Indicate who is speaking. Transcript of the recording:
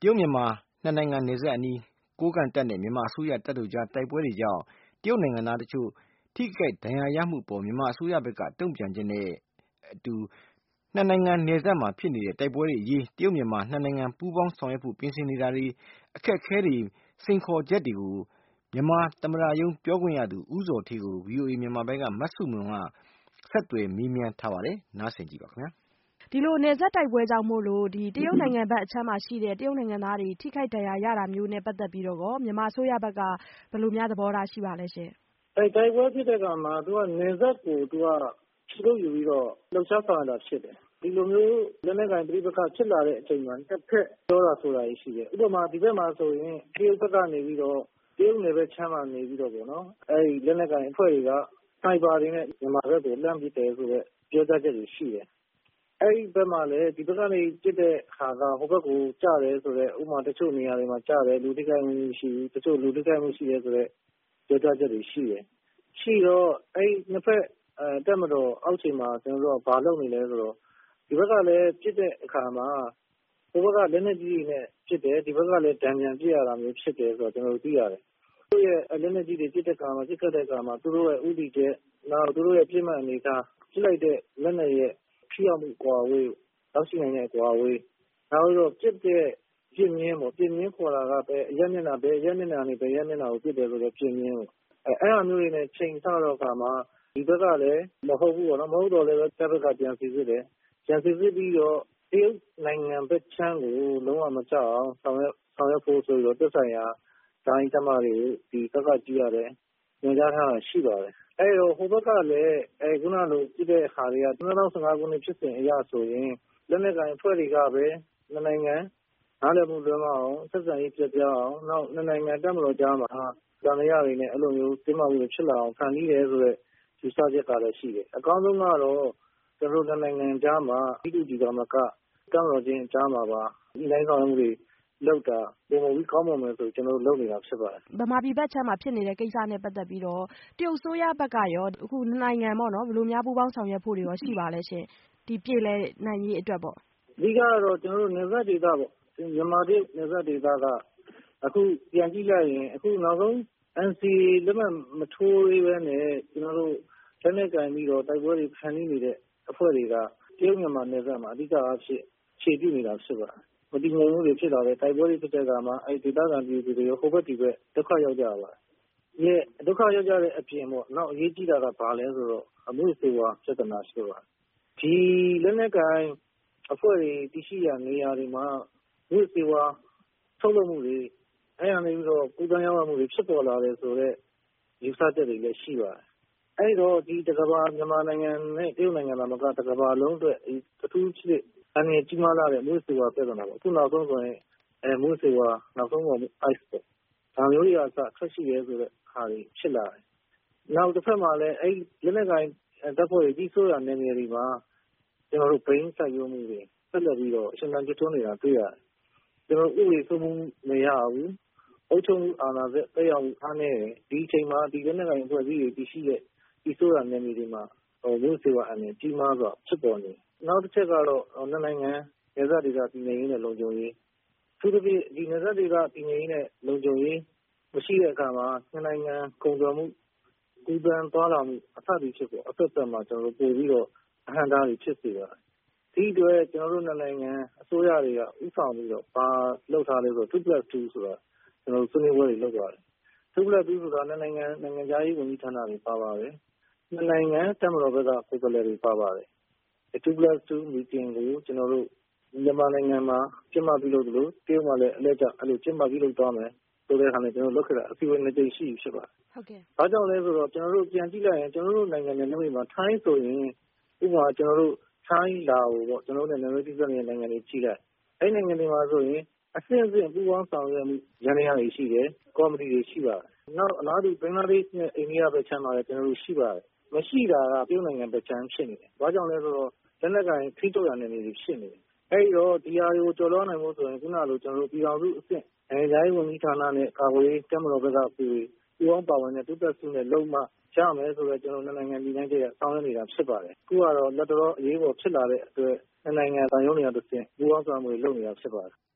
Speaker 1: တရုတ်မြန်မာနှစ်နိုင်ငံနယ်စပ်အနီးကိုးကန့်တပ်နဲ့မြန်မာအစိုးရတပ်တို့ကြားတိုက်ပွဲတွေကြောင့်တရုတ်နိုင်ငံသားတချို့ထိခိုက်ဒဏ်ရာရမှုအပေါ်မြန်မာအစိုးရဘက်ကတုံ့ပြန်ချက်နဲ့အတူနှစ်နိုင်ငံနယ်စပ်မှာဖြစ်နေတဲ့တိုက်ပွဲတွေအရေးတရုတ်မြန်မာနှစ်နိုင်ငံပူးပေါင်းဆောင်ရွက်ဖို့ပြင်ဆင်နေတာတွေအခက်အခဲတွေစိန်ခေါ်ချက်တွေကိုမြန်မာသမ္မတရုံးပြောခွင့်ရသူဦးဇော်ဌေးကို VOA မြန်မာပိုင်းကမဆုမွန်ကဆက်သွယ်မေးမြန်းထားပါတယ်။နားဆင်ကြည့်ပါခင်ဗျာ။
Speaker 2: ဒီလိုနယ်စပ်တိုက်ပွဲကြောင့်မို့လို့တရုတ်နိုင်ငံဘက်အခြမ်းမှာရှိတဲ့တရုတ်နိုင်ငံသားတွေထိခိုက်ဒဏ်ရာရတာမျိုးနဲ့ပတ်သက်ပြီးတော့မြန်မာအစိုးရဘက်ကဘယ်လိုများသဘောထားရှိပါလဲရှင်
Speaker 3: ။တိုက်ပွဲဖြစ်တဲ့အခါမှာသူကနယ်စပ်ကိုခြေကုပ်ယူပြီးတော့လှုပ်ရှားဆောင်ရွက်တာဖြစ်တယ်။ဒီလိုမျိုးလက်နက်ကိုင်ပဋိပက္ခဖြစ်လာတဲ့အချိန်မှာတစ်ဖက်ပြောတာဆိုတာရှိတယ်။ဥပမာဒီဘက်မှာဆိုရင်တရုတ်ဘက်ကနေပြီးတော့တရုတ်နယ်ဘက်ခြမ်းမှာနေပြီးတော့ပေါ့နော်။အဲဒီလက်နက်ကိုင်အဖွဲ့တွေကစနိုက်ပါတွေနဲ့မြန်မာဘက်ကိုလှမ်းပစ်တယ်ဆိုတဲ့ပြောကြားချက်တွေရှိတယ်။အဲဒီဘက်မှာလည်းဒီဘက်ကနေပစ်တဲ့ဟာကဟိုဘက်ကိုကျတယ်ဆိုတဲ့ဥပမာတချို့နေရာတွေမှာကျတယ်လူထိခိုက်မှုရှိဘူးတချို့လူထိခိုက်မှုရှိတယ်ဆိုတဲ့ပြောကြားချက်တွေရှိတယ်။ရှိတော့အဲဒီနှစ်ဖက်တပ်မတော်အောက်ခြေမှာကျွန်တော်တို့ကဘာလုပ်နေလဲဆိုတော့ဒီဘက်ကလည်းပစ်တဲ့အခါမှာဟိုဘက်ကလက်နက်ကြီးတွေနဲ့ပစ်တယ်ဒီဘက်ကလည်းဒဏ်ပြန်ပစ်ရတာမျိုးဖြစ်တယ်ဆိုတော့ကျွန်တော်တို့သိရတယ်။သူတို့ရဲ့လက်နက်ကြီးတွေပစ်တဲ့အခါမှာပစ်ခတ်တဲ့အခါမှာသူတို့ရဲ့ဥတီချက်နောက်သူတို့ရဲ့ပြစ်မှတ်အနေထားပစ်လိုက်တဲ့လက်နက်ရဲ့ထိရောက်မှုကွာဝေးလောက်ရှိနိုင်တဲ့ကွာဝေးနောက်တော့ပစ်တဲ့ပြင်းမြင်းပေါ့ပြင်းမြင်းခေါ်တာကပဲရက်မျက်နှာပဲရက်မျက်နှာနေပဲရက်မျက်နှာကိုပစ်တယ်ဆိုတော့ပြင်းမြင်းပေါ့အဲ့အမျိုးတွေနဲ့ချိန်ဆတော့အခါမှာဒီဘက်ကလည်းမဟုတ်ဘူးပေါ့နော်မဟုတ်တော့လည်းတပ်ဘက်ကပြန်စီစစ်တယ်ပြန်စီစစ်ပြီးတော့တရုတ်နိုင်ငံဘက်ချမ်းကိုလုံးဝမကြောက်အောင်ဆောင်ရွက်ဖို့ဆိုပြီးတော့သက်ဆိုင်ရာတိုင်းတမတွေကိုဒီဘက်ကကြည့်ရတယ်ညွှန်ကြားထားတာရှိပါတယ်အဲ့တော့ဟိုဘက်ကလည်းခုနလိုပြတဲ့ခါတွေက2015ခုနှစ်ဖြစ်စဉ်အရဆိုရင်လက်နက်ကိုင်အဖွဲ့တွေကပဲနှစ်နိုင်ငံနားလည်မှုလွဲမအောင်ဆက်ဆံရေးပြပြအောင်နောက်နှစ်နိုင်ငံတပ်မတော်ကြားမှာတန်ရာတွေနဲ့အဲ့လိုမျိုးတင်းမာမှုတွေဖြစ်လာအောင်ဖန်တီးတယ်ဆိုတော့ဒီစကြက်ကလည်းရှိတယ်အကောင်းဆုံးကတော့ကျွန်တော်တို့နိုင်ငံကြားမှာဒီလူကြီးကမကတပ်မတော်ချင်းကြားမှာပါဒီတိုင်းဆောင်မှုတွေလောက်တာပုံမပြီးကောင်းမွန်မယ်ဆိုကျွန်တော်တို့လုပ်နေတာဖြစ်ပါတယ်
Speaker 2: ဗမာပြည်ဘက်ခြမ်းမှာဖြစ်နေတဲ့ကိစ္စနဲ့ပတ်သက်ပြီးတော့တရုတ်ဆိုရဘက်ကရောအခုနိုင်ငံပေါ့နော်ဘယ်လိုများပူးပေါင်းဆောင်ရွက်ဖို့တွေရောရှိပါလဲရှင်ဒီပြည်လဲနိုင်ရေးအတွက်ပေါ့
Speaker 3: အဓိကတော့ကျွန်တော်တို့နယ်စပ်ဒေသပေါ့မြန်မာပြည်နယ်စပ်ဒေသကအခုပြန်ကြည့်လိုက်ရင်အခုနောက်ဆုံး NCA လက်မှတ်မထိုးသေးဘဲနဲ့ကျွန်တော်တို့လက်နက်ကင်ပြီးတော့တိုက်ပွဲတွေဖန်တီးနေတဲ့အဖွဲ့တွေကတရုတ်မြန်မာနယ်စပ်မှာအဓိကအားဖြင့်ခြေပြုနေတာဖြစ်ပါတယ်မတည်ငြိမ်မှုတွေဖြစ်လာတဲ့တိုက်ပွဲတွေဖြစ်တဲ့အခါမှာအဲဒီဒေသခံပြည်သူတွေဟိုဘက်ဒီဘက်ဒုက္ခရောက်ကြပါပါတယ်။ဒုက္ခရောက်ကြတဲ့အပြင်ပေါ့နောက်အရေးကြီးတာကဘာလဲဆိုတော့အမှုစေဝါပြဿနာရှိပါတယ်။ဒီလက်နက်ကင်အဖွဲ့တွေတရှိရာနေရာတွေမှာမှုစေဝါထုတ်လုပ်မှုတွေအဲ့အနေပြီးတော့ကုသရေးမှုတွေဖြစ်ပေါ်လာတယ်ဆိုတော့ယူဆချက်တွေလည်းရှိပါတယ်။အဲ့တော့ဒီတကဘာမြန်မာနိုင်ငံနဲ့တရုတ်နိုင်ငံမှာကတကဘာလုံးအတွက်အထူးဖြစ်အနေကြီးမားလာတဲ့မှုစေဝါပြဿနာပေါ့အခုနောက်ဆုံးဆိုရင်မှုစေဝါနောက်ဆုံးပေါ်မှု ice ပေါ့ဒါမျိုးတွေအစထွက်ရှိရဲဆိုတဲ့ဟာတွေဖြစ်လာတယ်။နောက်တစ်ဖက်မှာလည်းအဲ့လက်နက်ကိုင်တပ်ဖွဲ့တွေကြီးစိုးရနယ်မြေတွေမှာကျွန်တော်တို့ဘိန်းစိုက်ရုံမှုတွေဆက်လက်ပြီးတော့အရှင်သန်ကျွန်းနေတာတွေ့ရတယ်။ကျွန်တော်ဥပဒေစိုးမိုးမရဘူး။အုပ်ချုပ်မှုအာဏာသက်တက်ရောက်မှုအားနည်းတယ်။ဒီအချိန်မှာဒီလက်နက်ကိုင်အဖွဲ့အစည်းတွေတရှိတဲ့ဒီစိုးရနယ်မြေတွေမှာမျိုးစေဝါအနေကြီးမားစွာဖြစ်ပေါ်နေ။နောက်တစ်ချက်ကတော့နှစ်နိုင်ငံနယ်စပ်ဒေသတည်ငြိမ်ရေးနဲ့လုံခြုံရေးသူတို့ဒီနယ်စပ်ဒေသတည်ငြိမ်ရေးနဲ့လုံခြုံရေးမရှိတဲ့အခါမှာနှစ်နိုင်ငံကုန်သွယ်မှုကူးသန်းသွားလာမှုအထူးဖြစ်ပေါ်အသက်သက်မှာကျွန်တော်တို့ပို့ပြီးတော့အဟန့်အတားတွေဖြစ်စေပါတယ်။ဒီအတွက်ကျွန်တော်တို့နိုင်ငံအစိုးရတွေကဥဆောင်ပြီးတော့ပါလှုပ်ထားလဲဆို2+2ဆိုတာကျွန်တော်တို့ဆွေးနွေးပွဲတွေလုပ်ပါတယ်။2+2ဆိုတာနိုင်ငံသားရေးဝန်ကြီးဌာနတွေပါပါတယ်။နှစ်နိုင်ငံတပ်မတော်ဘက်ကကိုယ်စားလှယ်တွေပါပါတယ်။2+2 meeting ကိုကျွန်တော်တို့မြန်မာနိုင်ငံမှာကျင်းပပြုလုပ်သလိုတရုတ်မှာလည်းအလဲကျအဲ့လိုကျင်းပပြုလုပ်သွားမယ်ဆိုတဲ့ဟာနဲ့ကျွန်တော်လုပ်ခဲ့တာအစီအစဉ်2ကြိမ်ရှိပြီဖြစ်ပါတယ်
Speaker 2: ။ဟုတ်ကဲ့
Speaker 3: ။ဘာကြောင့်လဲဆိုတော့ကျွန်တော်တို့ပြန်ကြည့်လိုက်ရင်ကျွန်တော်တို့နိုင်ငံနယ်နိမိတ်မှာထိုင်းဆိုရင်ဥပမာကျွန်တော်တို့ထိုင်းလာကိုပေါ့ကျွန်တော်တို့နယ်နိမိတ်ပြည်တဲ့နိုင်ငံတွေကြည့်လိုက်အဲ့နိုင်ငံတွေမှာဆိုရင်အဆင့်အဆင့်ပူးပေါင်းဆောင်ရွက်မှုရန်ရာတွေရှိတယ်ကော်မတီတွေရှိပါတယ်။နောက်အလားတူဘင်္ဂလားဒေ့ရှ်နဲ့အိန္ဒိယဘက်ခြမ်းမှာလည်းကျွန်တော်တို့ရှိပါတယ်။မရှိတာကတရုတ်နိုင်ငံဘက်ခြမ်းဖြစ်နေတယ်။ဘာကြောင့်လဲဆိုတော့လက်နက်ကိုင်ထိထုတ်ရနယ်မြေတွေဖြစ်နေတယ်။အဲ့တော့ဒီဟာတွေကိုကျော်လွှားနိုင်ဖို့ဆိုရင်ခုနလိုကျွန်တော်တို့ပြည်အောင်စုအဆင့်နိုင်ငံသားရေးဝန်ကြီးဌာနနဲ့ကာကွယ်ရေးတပ်မတော်ဘက်ကပူပေါင်းပါဝင်တဲ့2+2နဲ့လုံးဝရမယ်ဆိုတော့ကျွန်တော်နိုင်ငံပြည်တိုင်းတဲ့ဆောင်းရနေတာဖြစ်ပါတယ်။အခုကတော့လက်တော်အရေးပေါ်ဖြစ်လာတဲ့အတွက်နိုင်ငံတန်ရုံးတွေကတစ်ဆင့်ပူပေါင်းဆောင်မှုတွေလုပ်နေတာဖြစ်ပါတယ်